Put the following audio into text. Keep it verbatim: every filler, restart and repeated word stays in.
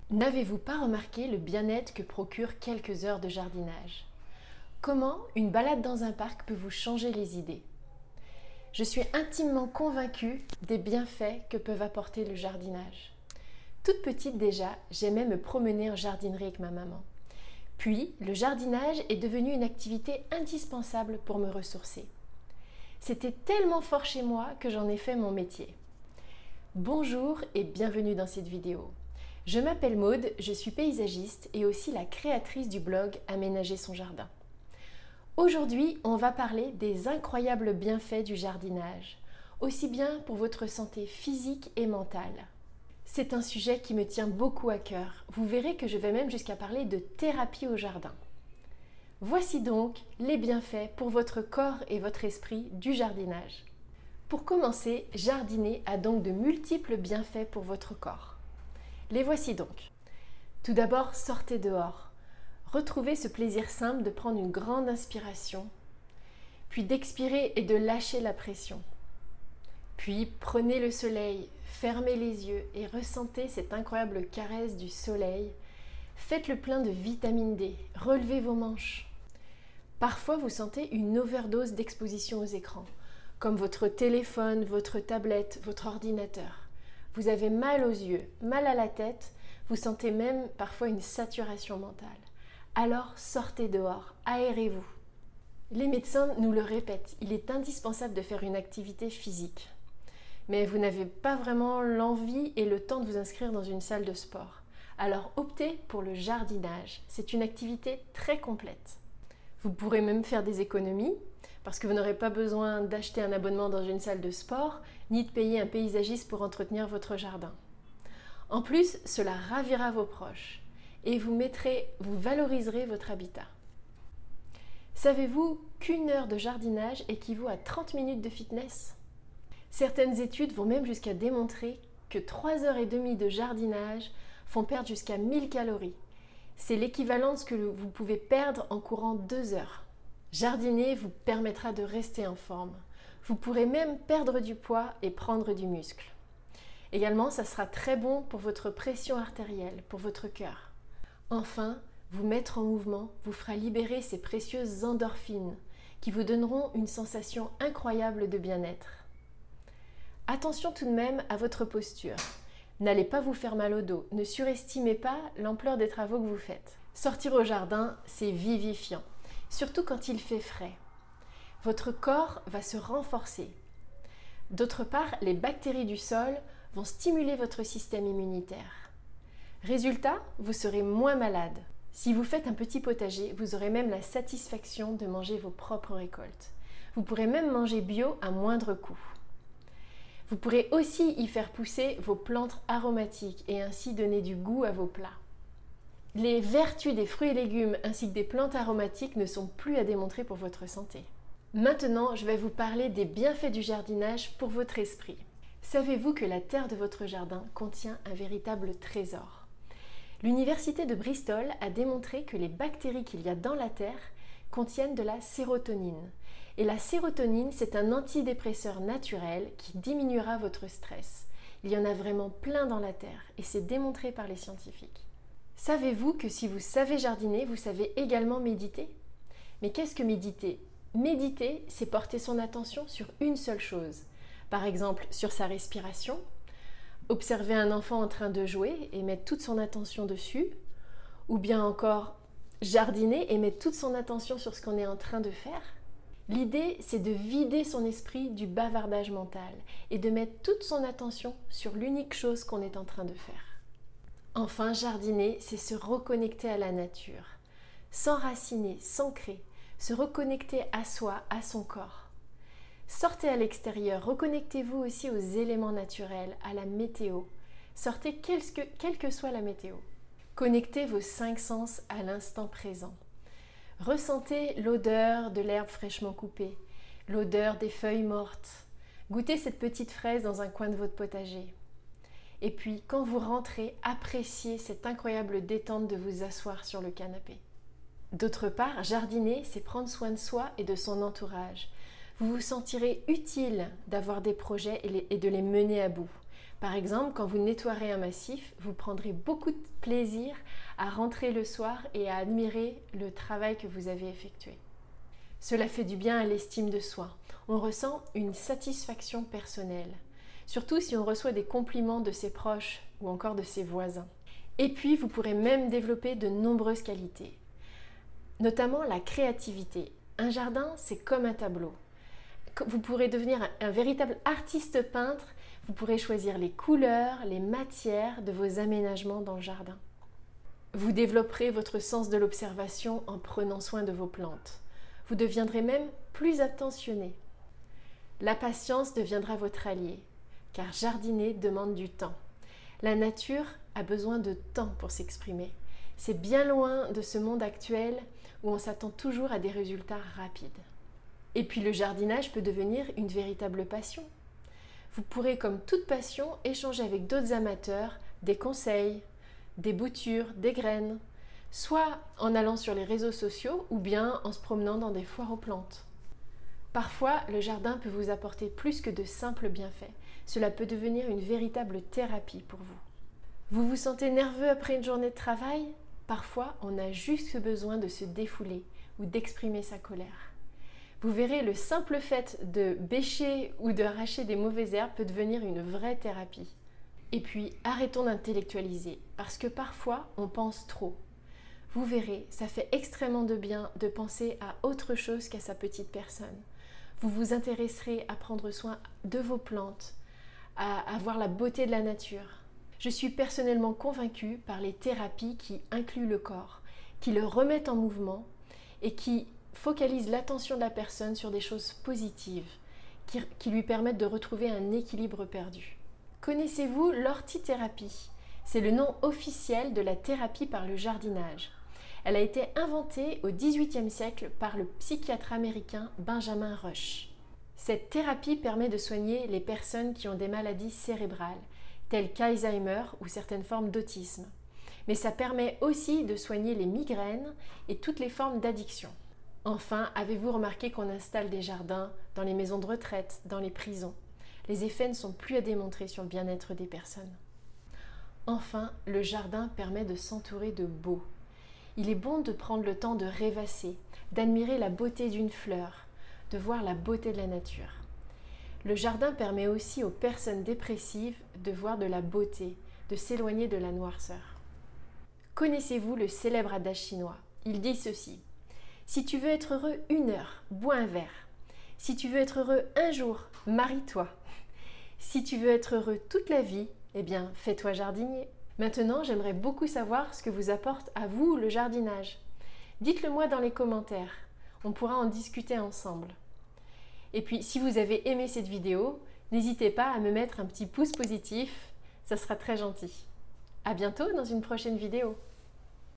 N'avez-vous pas remarqué le bien-être que procurent quelques heures de jardinage? Comment une balade dans un parc peut vous changer les idées? Je suis intimement convaincue des bienfaits que peuvent apporter le jardinage. Toute petite déjà, j'aimais me promener en jardinerie avec ma maman. Puis, le jardinage est devenu une activité indispensable pour me ressourcer. C'était tellement fort chez moi que j'en ai fait mon métier. Bonjour et bienvenue dans cette vidéo. Je m'appelle Maude, je suis paysagiste et aussi la créatrice du blog Aménager son jardin. Aujourd'hui, on va parler des incroyables bienfaits du jardinage, aussi bien pour votre santé physique et mentale. C'est un sujet qui me tient beaucoup à cœur. Vous verrez que je vais même jusqu'à parler de thérapie au jardin. Voici donc les bienfaits pour votre corps et votre esprit du jardinage. Pour commencer, jardiner a donc de multiples bienfaits pour votre corps. Les voici donc. Tout d'abord, sortez dehors. Retrouvez ce plaisir simple de prendre une grande inspiration, puis d'expirer et de lâcher la pression. Puis prenez le soleil, fermez les yeux et ressentez cette incroyable caresse du soleil. Faites le plein de vitamine D, relevez vos manches. Parfois, vous sentez une overdose d'exposition aux écrans, comme votre téléphone, votre tablette, votre ordinateur. Vous avez mal aux yeux, mal à la tête, vous sentez même parfois une saturation mentale. Alors sortez dehors, aérez-vous. Les médecins nous le répètent, il est indispensable de faire une activité physique. Mais vous n'avez pas vraiment l'envie et le temps de vous inscrire dans une salle de sport. Alors optez pour le jardinage, c'est une activité très complète. Vous pourrez même faire des économies, parce que vous n'aurez pas besoin d'acheter un abonnement dans une salle de sport, ni de payer un paysagiste pour entretenir votre jardin. En plus, cela ravira vos proches et vous mettrez, vous valoriserez votre habitat. Savez-vous qu'une heure de jardinage équivaut à trente minutes de fitness? Certaines études vont même jusqu'à démontrer que trois heures et demie de jardinage font perdre jusqu'à mille calories. C'est l'équivalent de ce que vous pouvez perdre en courant deux heures. Jardiner vous permettra de rester en forme. Vous pourrez même perdre du poids et prendre du muscle. Également, ça sera très bon pour votre pression artérielle, pour votre cœur. Enfin, vous mettre en mouvement vous fera libérer ces précieuses endorphines qui vous donneront une sensation incroyable de bien-être. Attention tout de même à votre posture. N'allez pas vous faire mal au dos, ne surestimez pas l'ampleur des travaux que vous faites. Sortir au jardin, c'est vivifiant. Surtout quand il fait frais. Votre corps va se renforcer. D'autre part, les bactéries du sol vont stimuler votre système immunitaire. Résultat, vous serez moins malade. Si vous faites un petit potager, vous aurez même la satisfaction de manger vos propres récoltes. Vous pourrez même manger bio à moindre coût. Vous pourrez aussi y faire pousser vos plantes aromatiques et ainsi donner du goût à vos plats. Les vertus des fruits et légumes ainsi que des plantes aromatiques ne sont plus à démontrer pour votre santé. Maintenant, je vais vous parler des bienfaits du jardinage pour votre esprit. Savez-vous que la terre de votre jardin contient un véritable trésor? L'université de Bristol a démontré que les bactéries qu'il y a dans la terre contiennent de la sérotonine. Et la sérotonine, c'est un antidépresseur naturel qui diminuera votre stress. Il y en a vraiment plein dans la terre et c'est démontré par les scientifiques. Savez-vous que si vous savez jardiner, vous savez également méditer? Mais qu'est-ce que méditer? Méditer, c'est porter son attention sur une seule chose. Par exemple, sur sa respiration, observer un enfant en train de jouer et mettre toute son attention dessus, ou bien encore jardiner et mettre toute son attention sur ce qu'on est en train de faire. L'idée, c'est de vider son esprit du bavardage mental et de mettre toute son attention sur l'unique chose qu'on est en train de faire. Enfin, jardiner, c'est se reconnecter à la nature, s'enraciner, s'ancrer, se reconnecter à soi, à son corps. Sortez à l'extérieur, reconnectez-vous aussi aux éléments naturels, à la météo. Sortez quelle que, quelle que soit la météo. Connectez vos cinq sens à l'instant présent. Ressentez l'odeur de l'herbe fraîchement coupée, l'odeur des feuilles mortes. Goûtez cette petite fraise dans un coin de votre potager. Et puis, quand vous rentrez, appréciez cette incroyable détente de vous asseoir sur le canapé. D'autre part, jardiner, c'est prendre soin de soi et de son entourage. Vous vous sentirez utile d'avoir des projets et de les mener à bout. Par exemple, quand vous nettoierez un massif, vous prendrez beaucoup de plaisir à rentrer le soir et à admirer le travail que vous avez effectué. Cela fait du bien à l'estime de soi. On ressent une satisfaction personnelle, surtout si on reçoit des compliments de ses proches ou encore de ses voisins. Et puis, vous pourrez même développer de nombreuses qualités, notamment la créativité. Un jardin, c'est comme un tableau. Vous pourrez devenir un, un véritable artiste peintre. Vous pourrez choisir les couleurs, les matières de vos aménagements dans le jardin. Vous développerez votre sens de l'observation en prenant soin de vos plantes. Vous deviendrez même plus attentionné. La patience deviendra votre allié, car jardiner demande du temps. La nature a besoin de temps pour s'exprimer. C'est bien loin de ce monde actuel où on s'attend toujours à des résultats rapides. Et puis le jardinage peut devenir une véritable passion. Vous pourrez, comme toute passion, échanger avec d'autres amateurs des conseils, des boutures, des graines, soit en allant sur les réseaux sociaux ou bien en se promenant dans des foires aux plantes. Parfois, le jardin peut vous apporter plus que de simples bienfaits. Cela peut devenir une véritable thérapie pour vous. Vous vous sentez nerveux après une journée de travail ? Parfois, on a juste besoin de se défouler ou d'exprimer sa colère. Vous verrez, le simple fait de bêcher ou d'arracher des mauvaises herbes peut devenir une vraie thérapie. Et puis, arrêtons d'intellectualiser, parce que parfois, on pense trop. Vous verrez, ça fait extrêmement de bien de penser à autre chose qu'à sa petite personne. Vous vous intéresserez à prendre soin de vos plantes, à, à voir la beauté de la nature. Je suis personnellement convaincue par les thérapies qui incluent le corps, qui le remettent en mouvement et qui focalisent l'attention de la personne sur des choses positives, qui, qui lui permettent de retrouver un équilibre perdu. Connaissez-vous l'ortithérapie ? C'est le nom officiel de la thérapie par le jardinage. Elle a été inventée au dix-huitième siècle par le psychiatre américain Benjamin Rush. Cette thérapie permet de soigner les personnes qui ont des maladies cérébrales, telles qu'Alzheimer ou certaines formes d'autisme. Mais ça permet aussi de soigner les migraines et toutes les formes d'addiction. Enfin, avez-vous remarqué qu'on installe des jardins dans les maisons de retraite, dans les prisons ? Les effets ne sont plus à démontrer sur le bien-être des personnes. Enfin, le jardin permet de s'entourer de beau. Il est bon de prendre le temps de rêvasser, d'admirer la beauté d'une fleur, de voir la beauté de la nature. Le jardin permet aussi aux personnes dépressives de voir de la beauté, de s'éloigner de la noirceur. Connaissez-vous le célèbre adage chinois ? Il dit ceci : si tu veux être heureux une heure, bois un verre. Si tu veux être heureux un jour, marie-toi. Si tu veux être heureux toute la vie, eh bien, fais-toi jardinier. Maintenant, j'aimerais beaucoup savoir ce que vous apporte à vous le jardinage. Dites-le moi dans les commentaires. On pourra en discuter ensemble. Et puis, si vous avez aimé cette vidéo, n'hésitez pas à me mettre un petit pouce positif. Ça sera très gentil. À bientôt dans une prochaine vidéo.